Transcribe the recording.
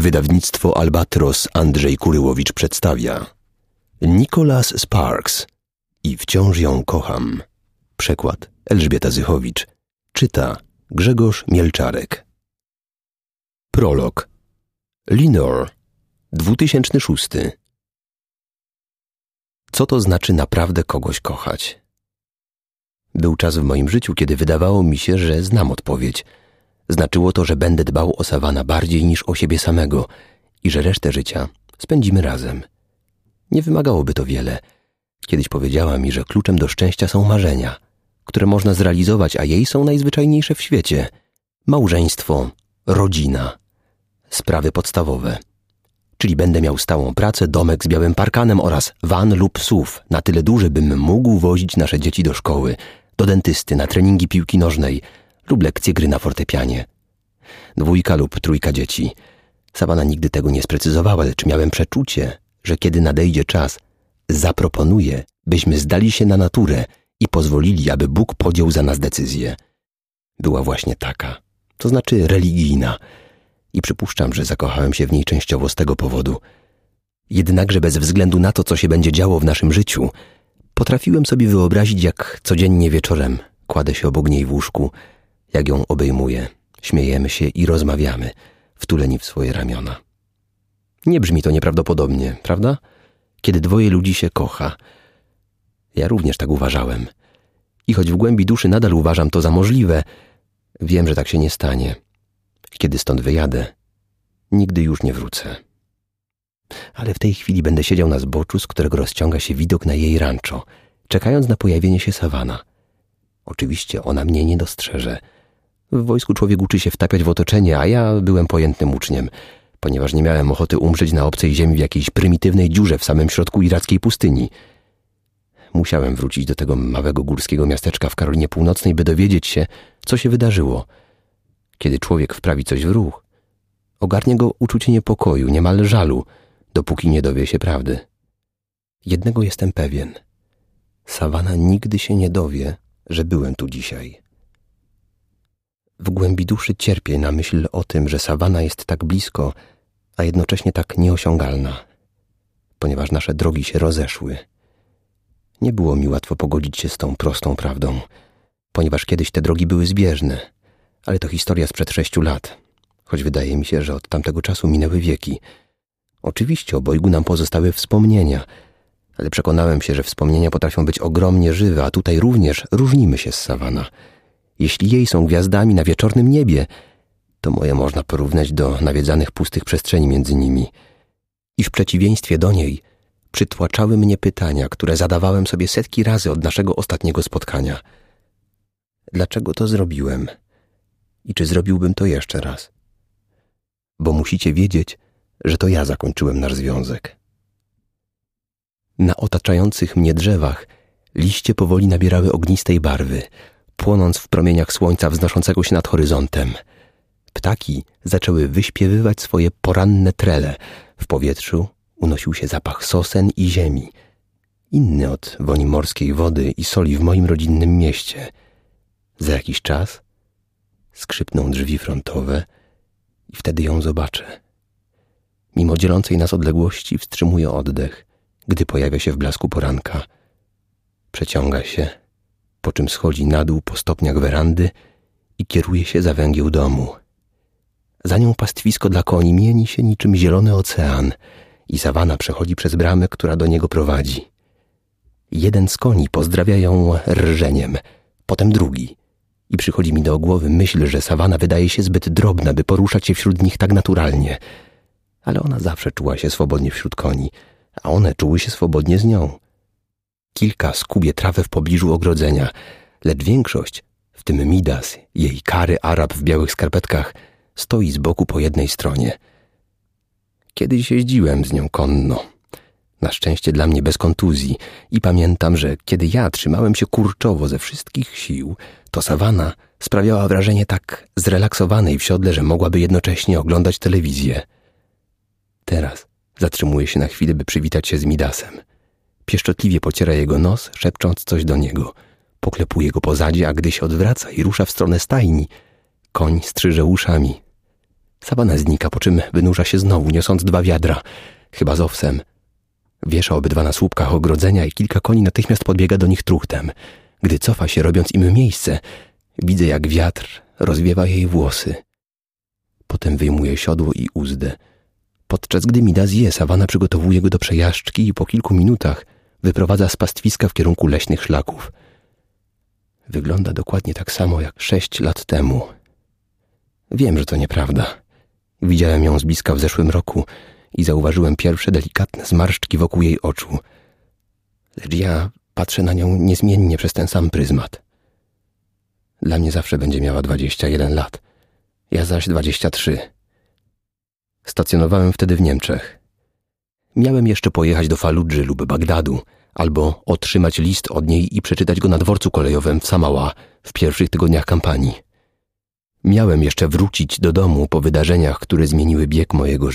Wydawnictwo Albatros Andrzej Kuryłowicz przedstawia Nicholas Sparks i wciąż ją kocham. Przekład Elżbieta Zychowicz. Czyta Grzegorz Mielczarek. Prolog. Lenore, 2006. Co to znaczy naprawdę kogoś kochać? Był czas w moim życiu, kiedy wydawało mi się, że znam odpowiedź. Znaczyło to, że będę dbał o Savannah bardziej niż o siebie samego i że resztę życia spędzimy razem. Nie wymagałoby to wiele. Kiedyś powiedziała mi, że kluczem do szczęścia są marzenia, które można zrealizować, a jej są najzwyczajniejsze w świecie. Małżeństwo, rodzina, sprawy podstawowe. Czyli będę miał stałą pracę, domek z białym parkanem oraz van lub SUV, na tyle duży, bym mógł wozić nasze dzieci do szkoły, do dentysty, na treningi piłki nożnej lub lekcje gry na fortepianie. 2 lub 3 dzieci. Savannah nigdy tego nie sprecyzowała, lecz miałem przeczucie, że kiedy nadejdzie czas, zaproponuje, byśmy zdali się na naturę i pozwolili, aby Bóg podjął za nas decyzję. Była właśnie taka, to znaczy religijna, i przypuszczam, że zakochałem się w niej częściowo z tego powodu. Jednakże bez względu na to, co się będzie działo w naszym życiu, potrafiłem sobie wyobrazić, jak codziennie wieczorem kładę się obok niej w łóżku, jak ją obejmuję, śmiejemy się i rozmawiamy, wtuleni w swoje ramiona. Nie brzmi to nieprawdopodobnie, prawda? Kiedy 2 ludzi się kocha. Ja również tak uważałem. I choć w głębi duszy nadal uważam to za możliwe, wiem, że tak się nie stanie. Kiedy stąd wyjadę, nigdy już nie wrócę. Ale w tej chwili będę siedział na zboczu, z którego rozciąga się widok na jej rancho, czekając na pojawienie się Savannah. Oczywiście ona mnie nie dostrzeże. W wojsku człowiek uczy się wtapiać w otoczenie, a ja byłem pojętnym uczniem, ponieważ nie miałem ochoty umrzeć na obcej ziemi w jakiejś prymitywnej dziurze w samym środku irackiej pustyni. Musiałem wrócić do tego małego górskiego miasteczka w Karolinie Północnej, by dowiedzieć się, co się wydarzyło. Kiedy człowiek wprawi coś w ruch, ogarnie go uczucie niepokoju, niemal żalu, dopóki nie dowie się prawdy. Jednego jestem pewien. Savannah nigdy się nie dowie, że byłem tu dzisiaj. W głębi duszy cierpię na myśl o tym, że Savannah jest tak blisko, a jednocześnie tak nieosiągalna, ponieważ nasze drogi się rozeszły. Nie było mi łatwo pogodzić się z tą prostą prawdą, ponieważ kiedyś te drogi były zbieżne, ale to historia sprzed 6 lat, choć wydaje mi się, że od tamtego czasu minęły wieki. Oczywiście obojgu nam pozostały wspomnienia, ale przekonałem się, że wspomnienia potrafią być ogromnie żywe, a tutaj również różnimy się z Savannah. Jeśli jej są gwiazdami na wieczornym niebie, to moje można porównać do nawiedzanych pustych przestrzeni między nimi. I w przeciwieństwie do niej przytłaczały mnie pytania, które zadawałem sobie setki razy od naszego ostatniego spotkania. Dlaczego to zrobiłem? I czy zrobiłbym to jeszcze raz? Bo musicie wiedzieć, że to ja zakończyłem nasz związek. Na otaczających mnie drzewach liście powoli nabierały ognistej barwy, płonąc w promieniach słońca wznoszącego się nad horyzontem. Ptaki zaczęły wyśpiewywać swoje poranne trele. W powietrzu unosił się zapach sosen i ziemi, inny od woni morskiej wody i soli w moim rodzinnym mieście. Za jakiś czas skrzypną drzwi frontowe i wtedy ją zobaczę. Mimo dzielącej nas odległości wstrzymuję oddech, gdy pojawia się w blasku poranka. Przeciąga się, po czym schodzi na dół po stopniach werandy i kieruje się za węgieł domu. Za nią pastwisko dla koni mieni się niczym zielony ocean i Savannah przechodzi przez bramę, która do niego prowadzi. Jeden z koni pozdrawia ją rżeniem, potem drugi. I przychodzi mi do głowy myśl, że Savannah wydaje się zbyt drobna, by poruszać się wśród nich tak naturalnie. Ale ona zawsze czuła się swobodnie wśród koni, a one czuły się swobodnie z nią. Kilka skubie trawę w pobliżu ogrodzenia, lecz większość, w tym Midas, jej kary Arab w białych skarpetkach, stoi z boku po jednej stronie. Kiedyś jeździłem z nią konno. Na szczęście dla mnie bez kontuzji i pamiętam, że kiedy ja trzymałem się kurczowo ze wszystkich sił, to Savannah sprawiała wrażenie tak zrelaksowanej w siodle, że mogłaby jednocześnie oglądać telewizję. Teraz zatrzymuje się na chwilę, by przywitać się z Midasem. Pieszczotliwie pociera jego nos, szepcząc coś do niego. Poklepuje go po zadzie, a gdy się odwraca i rusza w stronę stajni, koń strzyże uszami. Sawana znika, po czym wynurza się znowu, niosąc 2 wiadra, chyba z owsem. Wiesza obydwa na słupkach ogrodzenia i kilka koni natychmiast podbiega do nich truchtem. Gdy cofa się, robiąc im miejsce, widzę, jak wiatr rozwiewa jej włosy. Potem wyjmuje siodło i uzdę. Podczas gdy Midas je, Sawana przygotowuje go do przejażdżki i po kilku minutach wyprowadza z pastwiska w kierunku leśnych szlaków. Wygląda dokładnie tak samo jak 6 lat temu. Wiem, że to nieprawda. Widziałem ją z bliska w zeszłym roku i zauważyłem pierwsze delikatne zmarszczki wokół jej oczu. Lecz ja patrzę na nią niezmiennie przez ten sam pryzmat. Dla mnie zawsze będzie miała 21 lat, ja zaś 23. Stacjonowałem wtedy w Niemczech. Miałem jeszcze pojechać do Faludży lub Bagdadu, albo otrzymać list od niej i przeczytać go na dworcu kolejowym w Samała w pierwszych tygodniach kampanii. Miałem jeszcze wrócić do domu po wydarzeniach, które zmieniły bieg mojego życia.